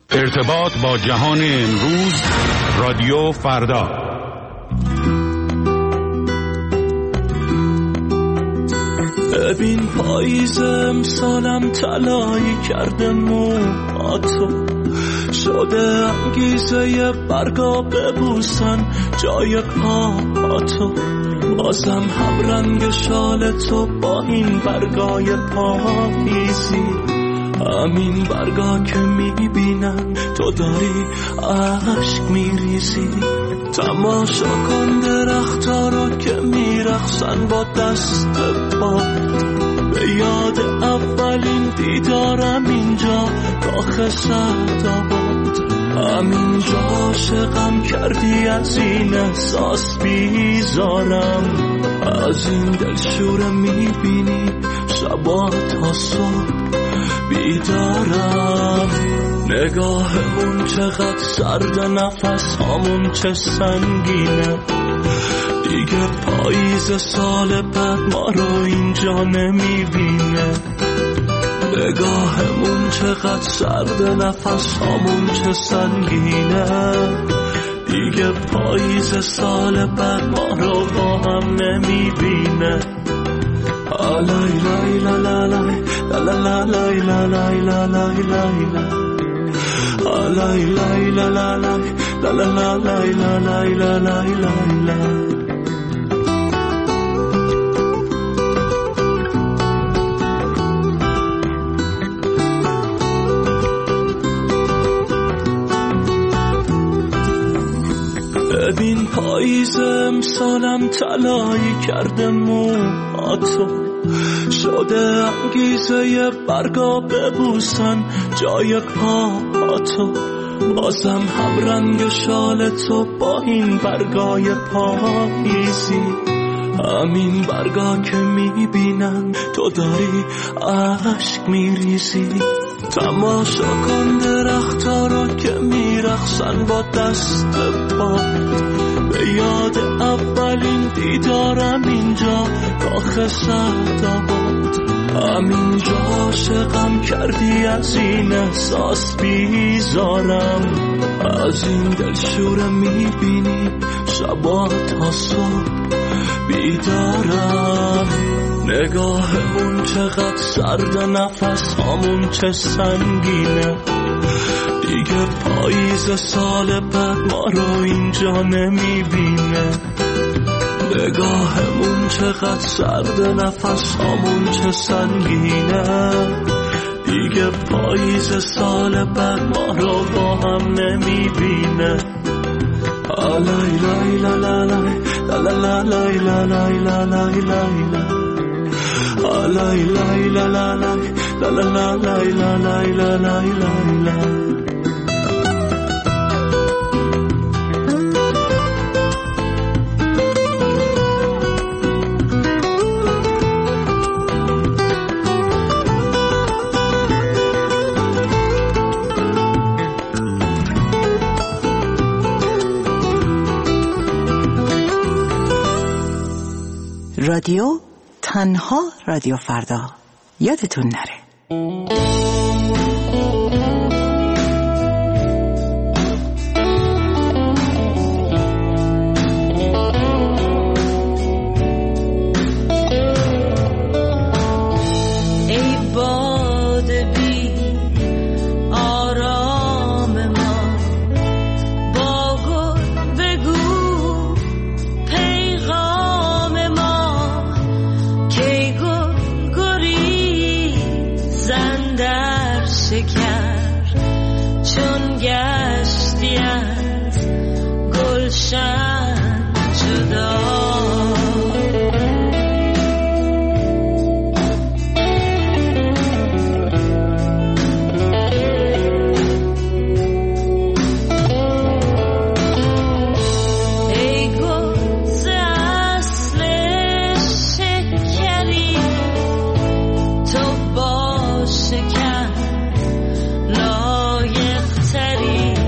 ارتباط با جهان امروز، رادیو فردا. ببین پاییز امسالم طلایی کرده موهاتو، شده انگیزه برگا ببوسن جای پاهاتو، بازم هم رنگ شال تو با این برگای پاییزی، همین برگا که میبینن تو داری عشق میریزی. تماشا کن درختا رو که میرقصن با دست پا، به یاد اولین دیدارم اینجا کاخ سعدآباد، همینجا عاشقم کردی، از این احساس بیزارم، از این دلشوره میبینی شبا تا صبح بیدارم. نگاهمون چقدر سرد، نفس هامون چه سنگینه، دیگه پاییز سال بعد ما رو اینجا نمیبینه. نگاهمون چقدر سرد، نفس هامون چه سنگینه، دیگه پاییز سال بعد ما رو با هم نمیبینه. لای لای لا لا لای لا لا لای لا لای لا لای لای لای لا لا لای لا لا لای لا لای لا لای لای. ببین پاییز امسالم طلایی کرده موهاتو، شده انگیزه برگا ببوسن جای پاهاتو، بازم هم رنگ شال تو با این برگای پاییزی، همین برگا که میبینن تو داری عشق میریزی. تماشا کن درختا رو که میرقصن با دست پا، به یاد اولین دیدارم اینجا کاخ سعدآباد، همینجا عاشقم کردی، از این احساس بیزارم، از این دلشوره میبینی شبا تا صبح بیدارم. نگاهمون چقدر سرد، نفس هامون چه سنگینه، دیگه پاییز سال بعد ما رو اینجا نمیبینه. نگاهمون چقدر سرد، نفس هامون چه سنگینه، دیگه پاییز سال بعد ما رو با هم نمیبینه. لای لای لا لا لای لا لا لای لا لای لا لای لای لای لای لا لا لای لا لا لای لا لای لا لای لای. رادیو تنها رادیو فردا، یادتون نره. لایق تری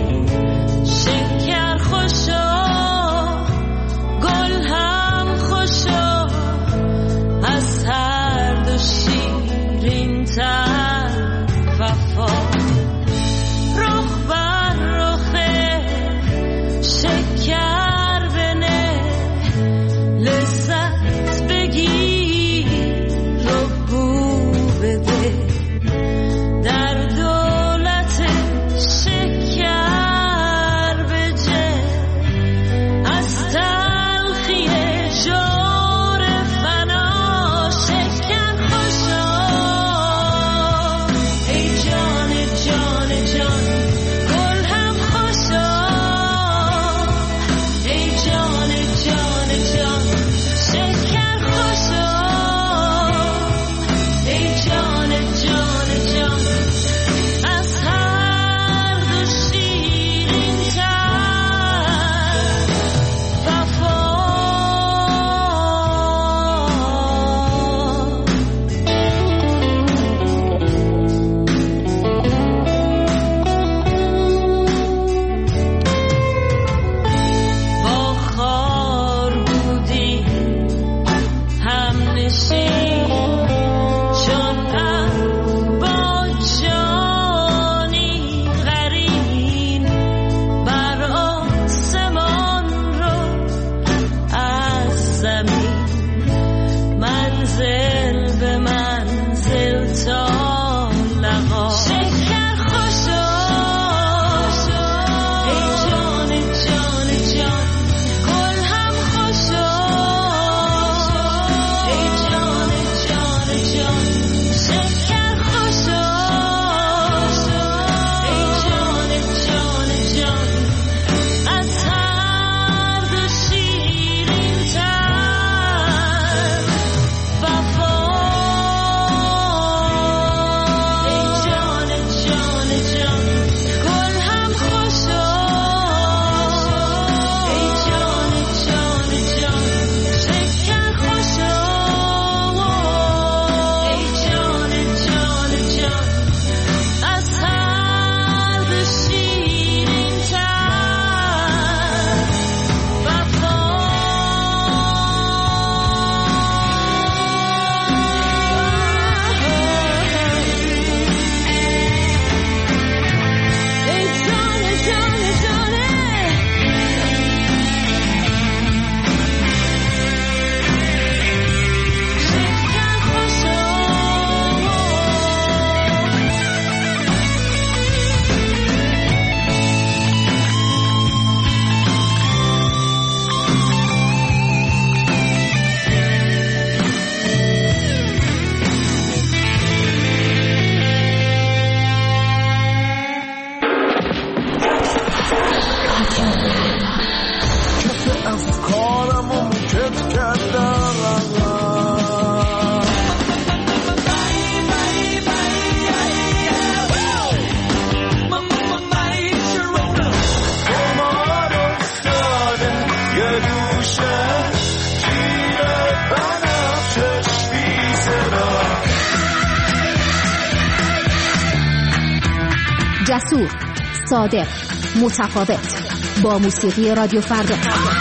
جسور، صادق، متفاوت. با موسیقی رادیو فردا.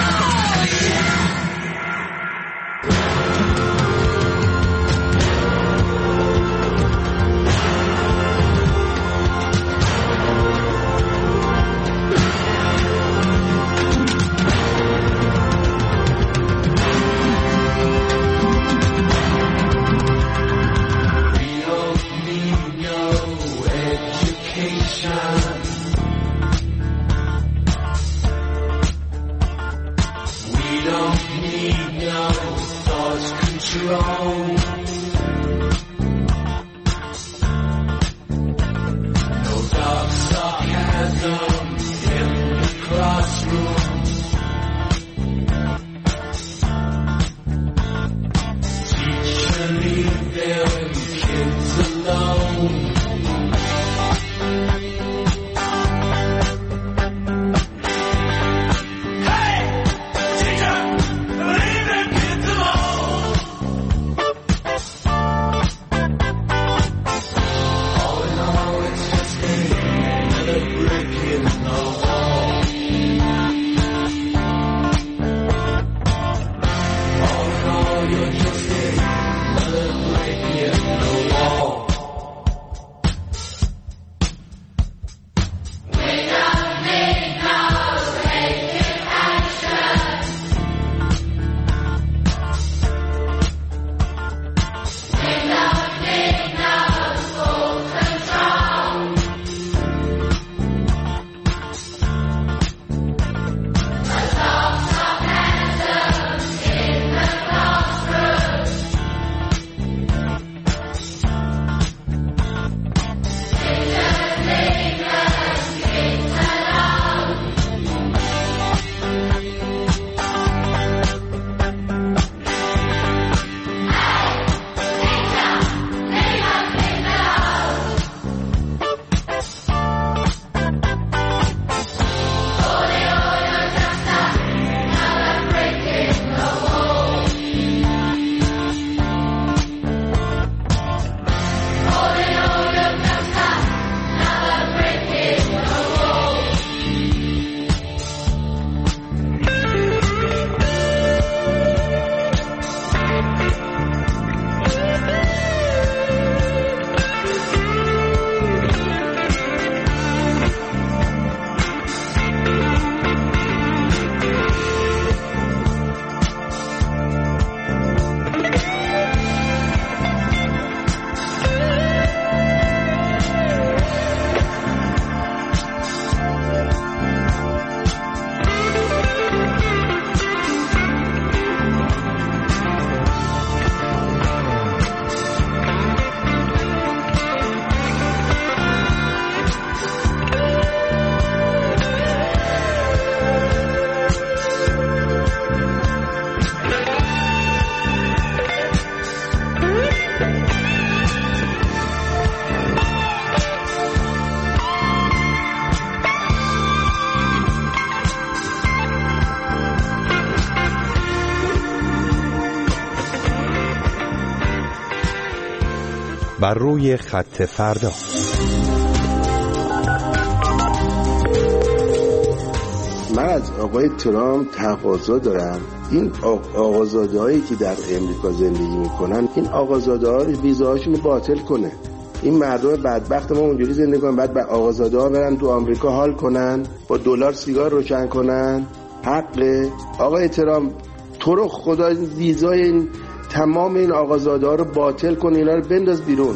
بر روی خط فردا. من از آقای ترامپ تقاضا دارم این آقازاده‌هایی که در امریکا زندگی میکنن این آقازاده‌ها رو ویزاهاشون رو باطل کنه. این مردم بدبخت ما اونجوری زندگی کنن، بعد آقازاده‌ها برن تو آمریکا حال کنن، با دلار سیگار روشن کنن. حقه آقای ترامپ تو رو خدا ویزای این تمام این آقازاده‌ها رو باطل کن، اینا رو بنداز بیرون.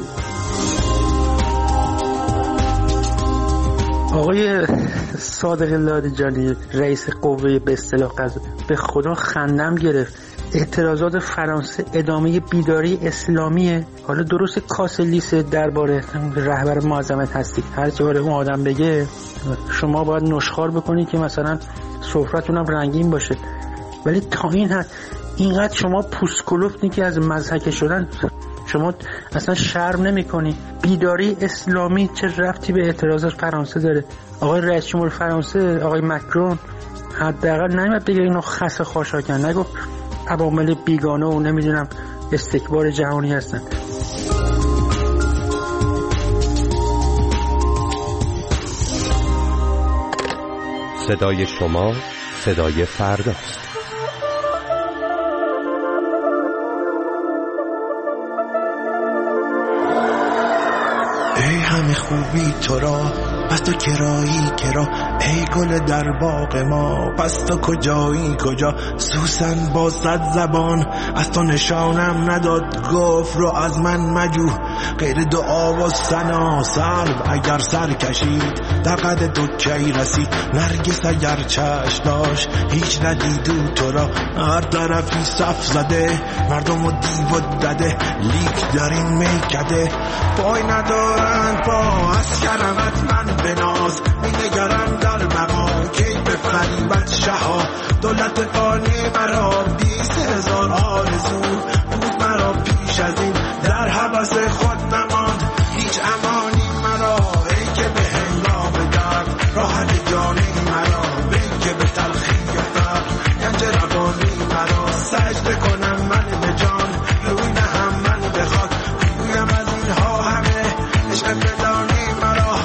آقای صادق لادجانی رئیس قوه به اصطلاح قضایی، به خدا خندم گرفت. اعتراضات فرانسه ادامه بیداری اسلامیه. حالا درست کاسلیس درباره رهبر معظمت هستید، هر چه اون آدم بگه شما باید نشخوار بکنید که مثلا سفرتون هم رنگین باشه، ولی تا این حد اینقدر شما پوسکلوفتی که از مضحکه شدن شما اصلا شرم نمی کنی. بیداری اسلامی چه ربطی به اعتراضات فرانسه داره؟ آقای رئیس جمهور فرانسه آقای مکرون حداقل نمیاد بگه اینو خس خاشاکن، نگفت عوامل بیگانه و نمیدونم استکبار جهانی هستن. صدای شما، صدای فرداست. ای همه خوبی تو را، پس تو کرایی کرا، ای گل در باغ ما، پس تو کجایی کجا؟ سوسن با 100 زبان از تو نشانم نداد، گفت رو از من مجو غیر دعا و ثنا. سرو اگر سر کشید در قد تو کی رسید، نرگس اگر چشم داشت هیچ ندیدو تو را. هر طرفی صف زده مردم و دیو و دده، لیک در این میکده پای ندارند پا. از کرمت من بناز می‌نگرم در مقام، کی بفریبد شها دولت فانی مرا. 20,000 آرزو بود مرا پیش از این، در هوس خود نماند هیچ امانی مرا. ای که به هنگام درد راحت جانی مرا، ای که به تلخی فقر گنج روانی مرا. سجده کنم من به جان روی نهم من بخواد، گویم از اینها همه عشق بدانی مرا.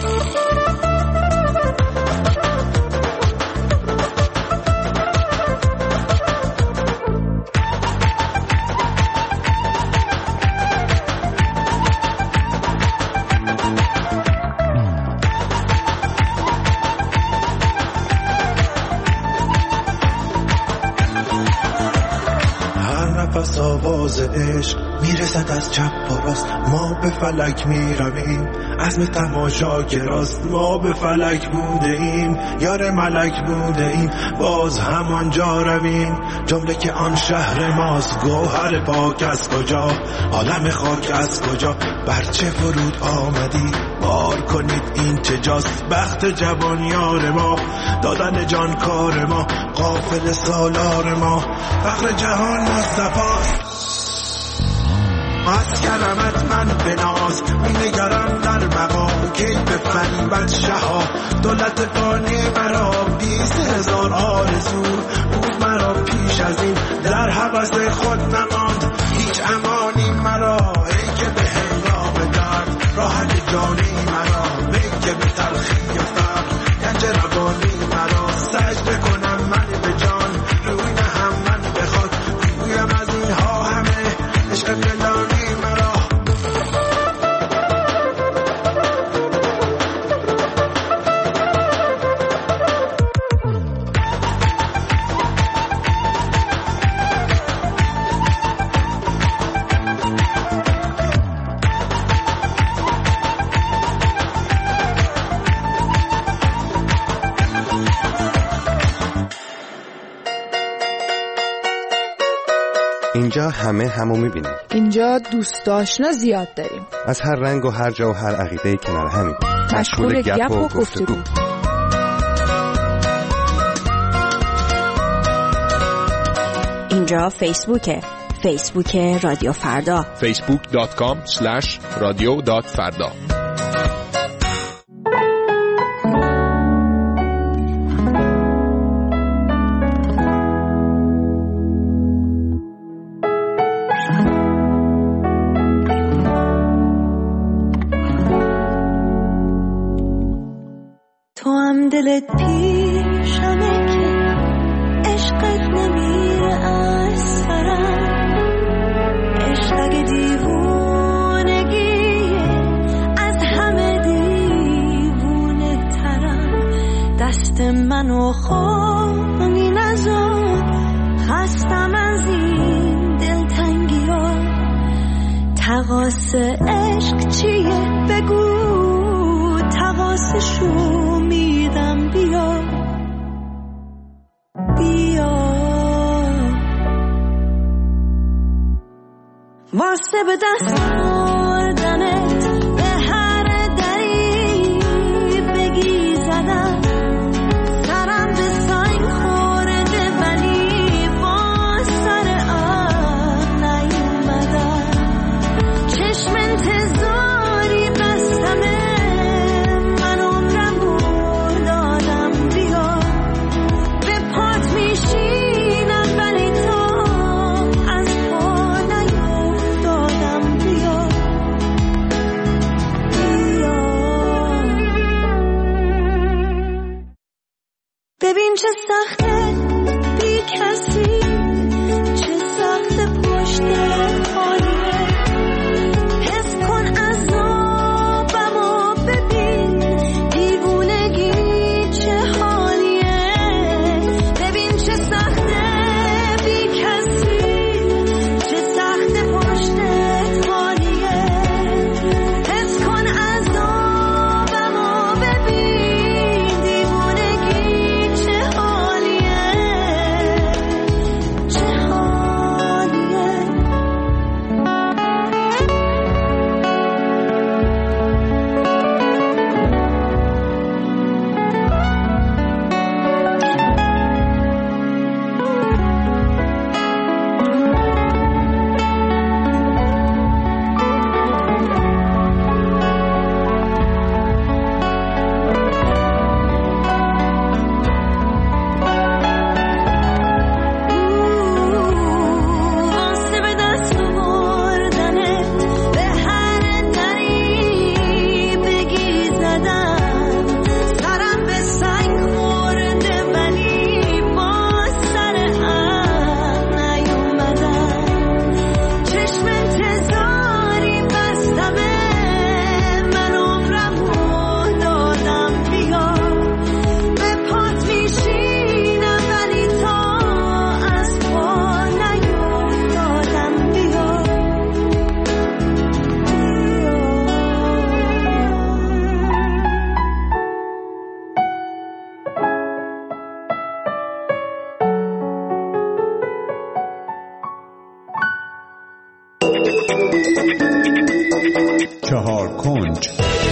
پس آواز عشق میرسد از چپ و راست، ما به فلک میرویم عزم تماشاگراست. ما به فلک بوده ایم یار ملک بوده ایم، باز همانجا رویم جمله که آن شهر ماست. گوهر پاک از کجا، عالم خاک از کجا، برچه فرود آمدی بار کنید این چه جاست. بخت جوان یار ما، دادن جان کار ما، غافل سالار ما، فقر جهان مصطفی. از کرمت من بناز می‌نگرم در مقام، کی بفریبد شها دولت فانی مرا. 20,000 آرزو بود مرا پیش از این، در هوس خود نماند هیچ امانی مرا. ای که به هنگام درد راحت جانی مرا، ای که به تلخی فقر گنج روانی مرا. سجده کنم من به جان روی نهم من بخواد، گویم از اینها همه عشق بدانی مرا. اینجا همه همو میبینیم. اینجا دوست آشنا زیاد داریم، از هر رنگ و هر جا و هر عقیده‌ای کنار همیم، مشغول گپ و گفتگو. اینجا فیسبوکه، فیسبوک رادیو فردا، facebook.com/radio.farda. دلت پیشمه که عشقت نمیره از سرم، عشق اگه دیوونگیه از همه دیوونه ترم. دست منو خامی نذار، خستم از این دلتنگی ها. تقاس عشق چیه بگو، تقاسشو میدم. بیا بیا واسه به دست آردنت به هر دری بگی زدم. سرم به سنگ خورده ولی با سر آب نیومدم. چشم انتظاری بستمه، من عمرم بردادم. بیا به پات میشینم ولی تو از پا نیفتادم. بیا چه سخته بی کسی، چه سخته پشت خالیه. حس کن عذابمو ببین، دیوونگی چه حالیه. ببین چه سخته بی کسی، چه سخته پشت خالیه. حس کن عذابمو ببین، دیوونگی چه حالیه، چه حالیه. واسه به دست آوردنت به هر دری بگی زدم. سرم به سنگ خورده ولی با سر هم نیومدم. چشم انتظاری بستمه، من عمرمو دادم بیا. به پات میشینم ولی تا از پا نیفتادم بیا. چهار کنج.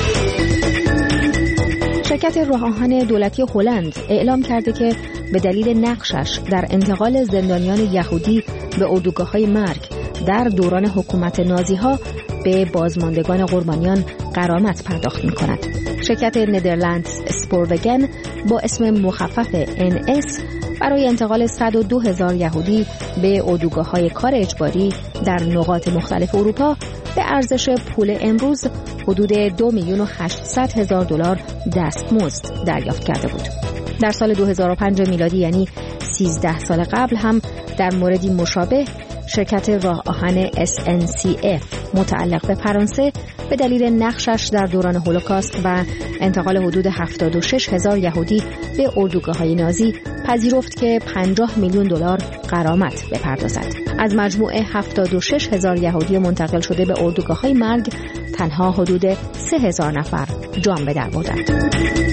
شرکت راه آهن دولتی هلند اعلام کرده که به دلیل نقشش در انتقال زندانیان یهودی به اردوگاه‌های مرگ در دوران حکومت نازی‌ها به بازماندگان قربانیان غرامت پرداخت می‌کند. شرکت ندرلندز اسپوروگن با اسم مخفف NS برای انتقال 102,000 یهودی به اردوگاه‌های کار اجباری در نقاط مختلف اروپا به ارزش پول امروز حدود 2,800,000 دلار دستمزد دریافت کرده بود. در سال 2005 میلادی، یعنی 13 سال قبل، هم در موردی مشابه شرکت راه آهن SNCF متعلق به فرانسه به دلیل نقشش در دوران هولوکاست و انتقال حدود 76,000 یهودی به اردوگاه‌های نازی پذیرفت که 50 میلیون دلار غرامت بپردازد. از مجموع 76,000 یهودی منتقل شده به اردوگاه‌های مرگ تنها حدود 3,000 نفر جان به در بردند.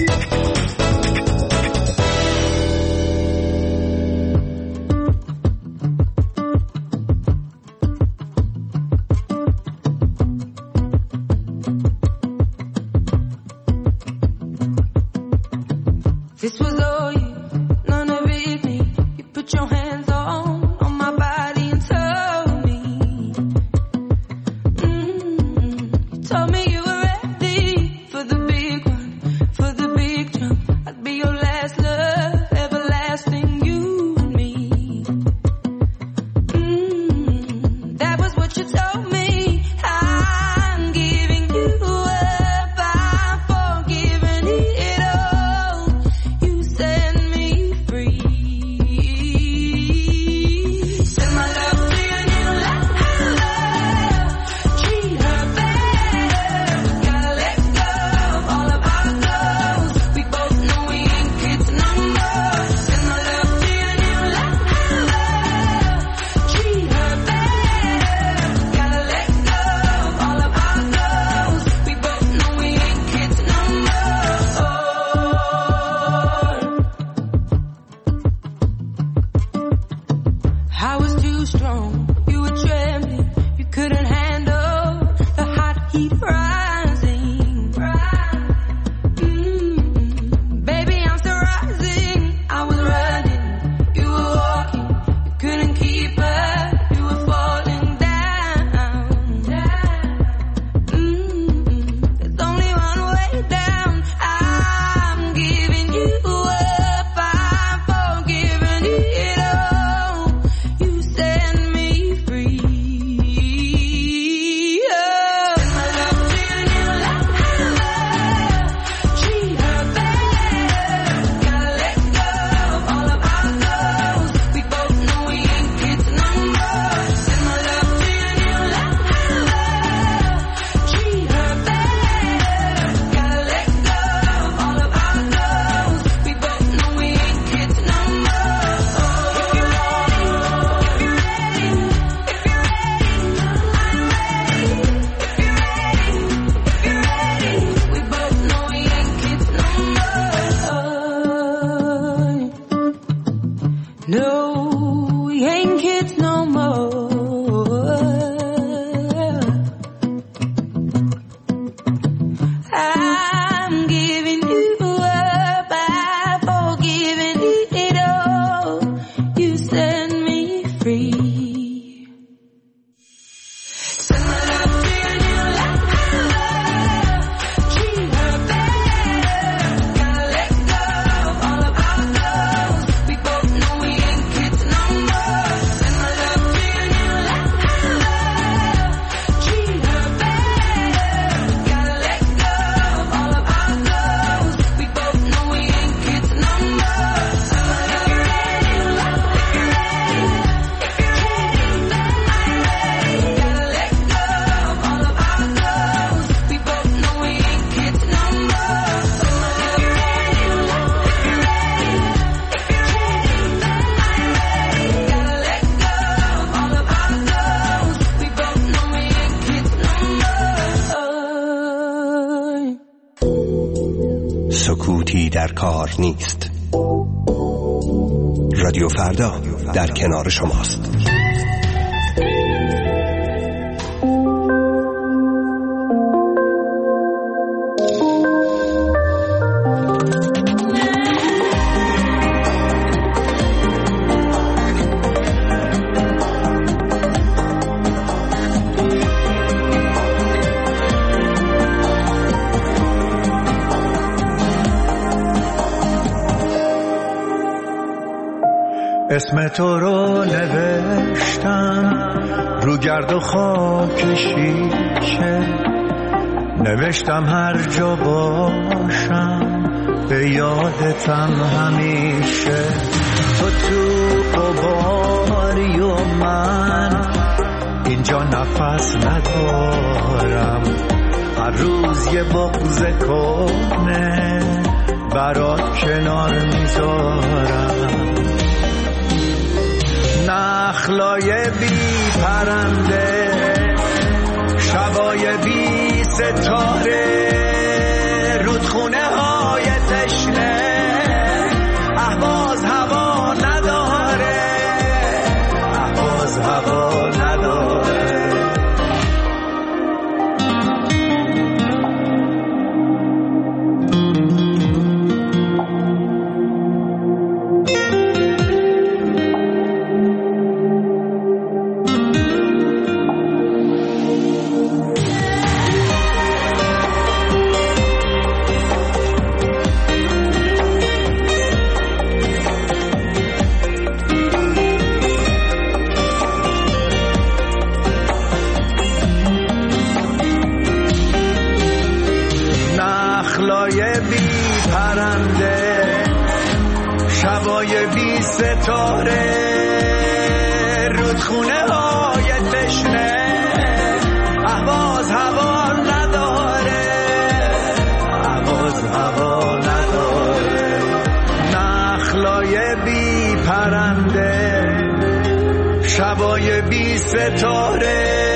This was all you, none of it me. You put your hands on my body and told me, you told me you were ready for the big one, for the big jump. I'd be your last love, everlasting, you and me. That was what you told me. I'm giving you up, I'm forgiving it all. You set me free. سکوتی در کار نیست. رادیو فردا در کنار شماست. اسم تو رو نوشتم رو گرد و خاک شیشه، نوشتم هر جا باشم به یادتم همیشه. تو قباری و من اینجا نفس ندارم، هر روز یه بغض کنه برات کنار میذارم. نخلای بی پرنده، شبای بی ستاره، رودخونه های تشنه، اهواز هوا نداره، اهواز هوا نداره. شبای بی ستاره، رودخونه های تشنه، اهواز هوا نداره، اهواز هوا نداره. نخلای بی پرنده، شبای بی ستاره،